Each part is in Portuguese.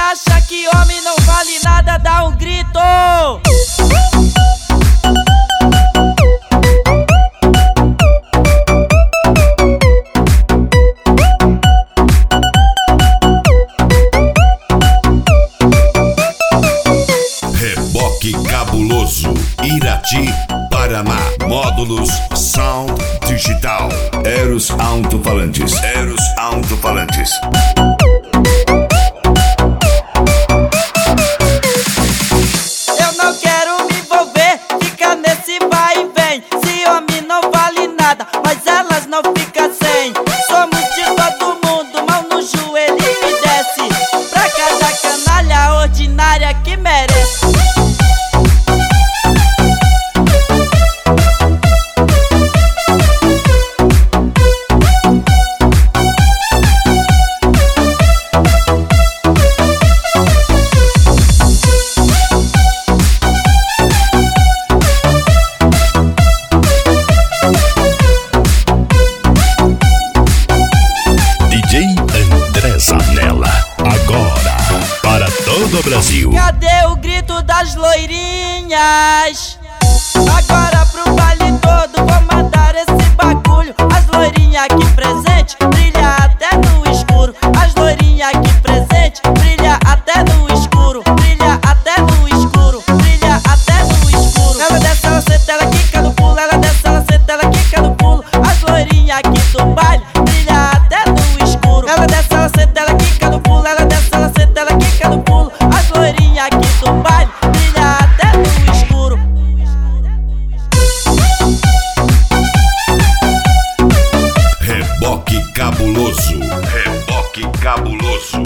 acha que homem não vale nada, dá um grito. Reboque Cabuloso, Irati, Paraná. Módulos Sound Digital. Eros Alto-Falantes. Eros Alto-Falantes. Eu não quero me envolver, fica nesse vai e vem. Se homem não vale nada, mas elas não ficam sem. Somos de todo mundo, mão no joelho e desce pra cada canalha ordinária que merece. Zanella, agora para todo o Brasil. Cadê o grito das loirinhas? Agora pro baile todo vou mandar esse bagulho. As loirinhas aqui presente brilha até no escuro. As loirinhas aqui presente brilha até no escuro. Brilha até no escuro. Brilha até no escuro. Ela desce, ela senta, ela quica no pulo. Ela desce, ela senta, ela quica no pulo. As loirinhas aqui do baile brilha até no escuro. Ela desce, ela senta, ela quica no pulo. Ela desce, ela senta, ela quica no pulo. As loirinhas aqui do baile brilha até no escuro. Reboque Cabuloso. Reboque Cabuloso.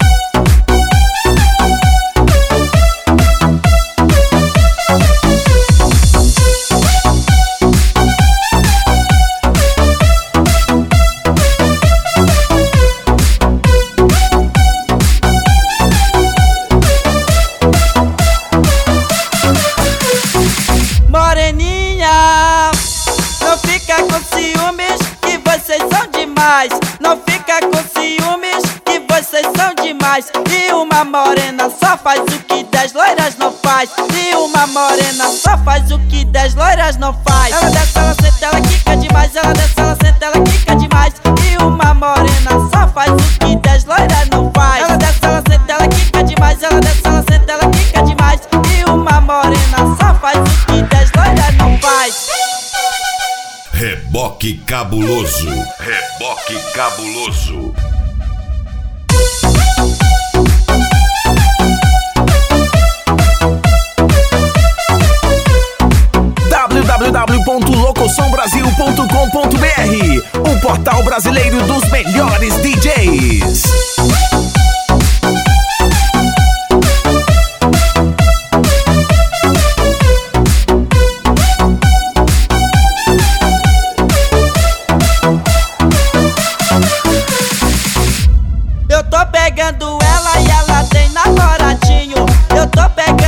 Moreninha, não fica com ciúmes que vocês são demais. Não fica com ciúmes que vocês são demais. E uma morena só faz o que 10 loiras não faz. E uma morena só faz o que 10 loiras não faz. Ela desce, ela senta, ela quica demais. Ela desce, ela senta, ela quica demais. E uma morena só faz o que 10 loiras não faz. Ela desce, ela senta, ela quica demais. Ela desce, ela senta, ela quica demais. E uma morena só faz o que 10 loiras não faz. Reboque Cabuloso. Reboque Cabuloso. www.locoçãobrasil.com.br, o portal brasileiro dos melhores DJs. Eu tô pegando ela e ela tem namoradinho. Eu tô pegando